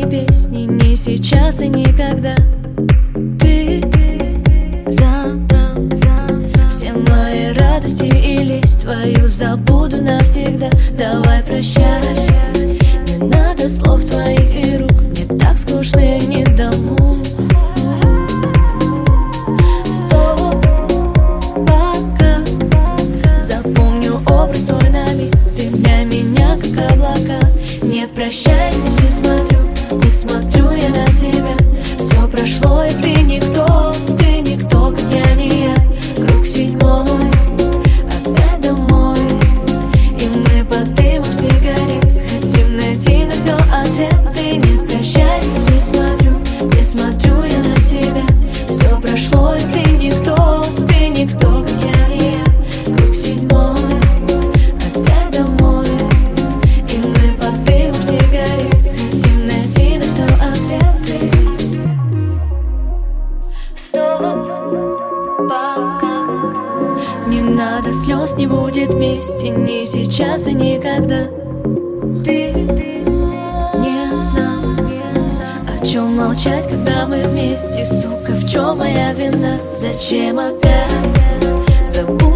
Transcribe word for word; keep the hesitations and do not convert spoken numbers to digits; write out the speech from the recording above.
песни, не сейчас и никогда. Ты забрал все мои радости и лесть твою забуду навсегда. Давай прощай, не надо слов твоих и рук, мне так скучно и не дому. Стоп, пока запомню образ твой на миг, ты для меня как облака. Нет, прощай, не смотрю, не смотрю я на тебя. Все прошло, и ты никто, ты никто, как я не я. Круг седьмой, опять домой, и мы под дымом сигарет хотим найти на все ответы. Нет, прощай, не смотрю, не смотрю я на тебя. Все прошло, и ты никто, ты никто, как я не я. Круг седьмой, опять домой, и мы под дымом сигарет хотим найти на все ответы. Стоп, пока не надо слез, не будет вместе, ни сейчас и никогда. Ты не знал, о чем молчать, когда мы вместе. Сука, в чем моя вина? Зачем опять забудь?